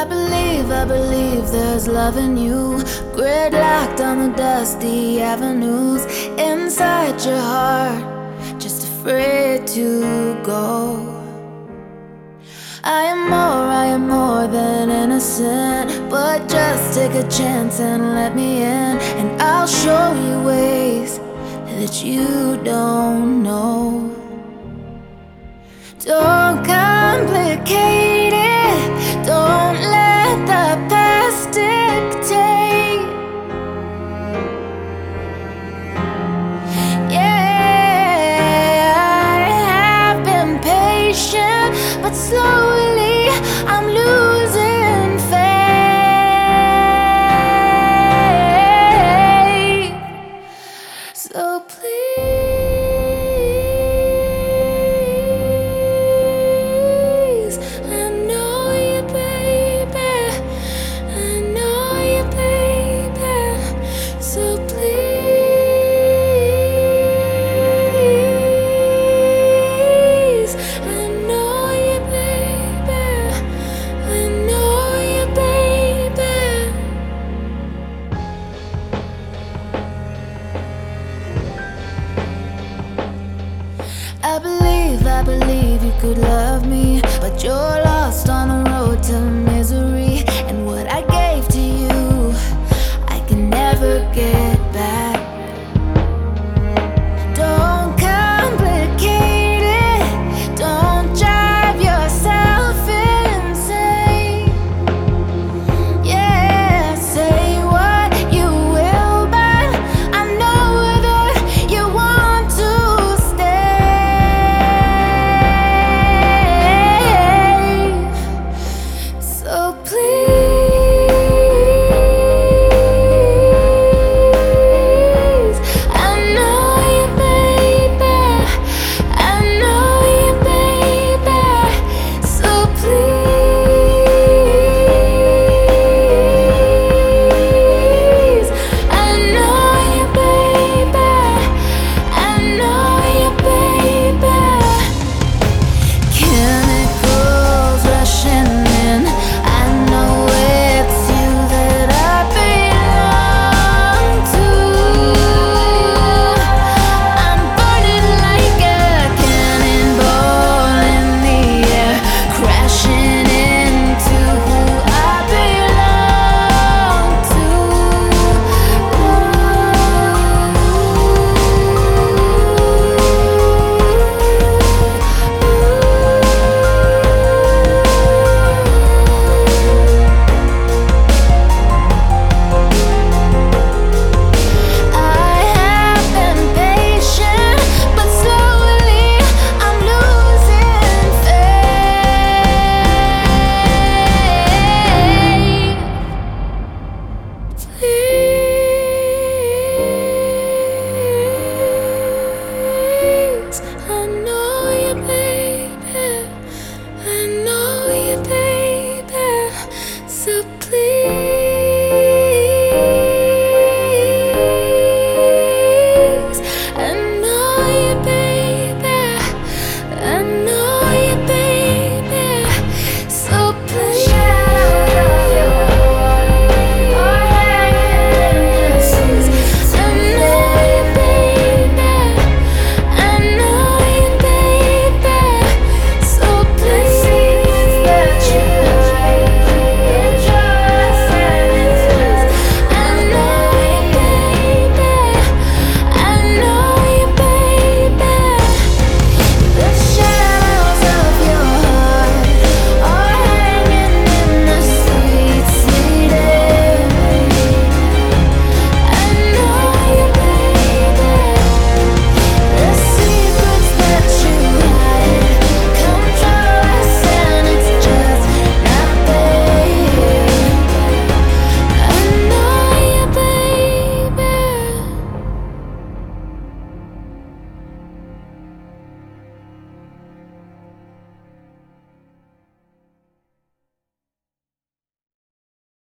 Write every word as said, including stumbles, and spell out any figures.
I believe, I believe there's love in you. Gridlocked on the dusty avenues inside your heart, just afraid to go. I am more, I am more than innocent, but just take a chance and let me in, and I'll show you ways that you don't know. Don't complicate it, don't let the past dictate. Yeah, I have been patient, but slowly I'm losing faith. So please, I know you, baby, I know you, baby. So please, I know you, baby, I know you, baby. I believe, I believe you could love me, but your love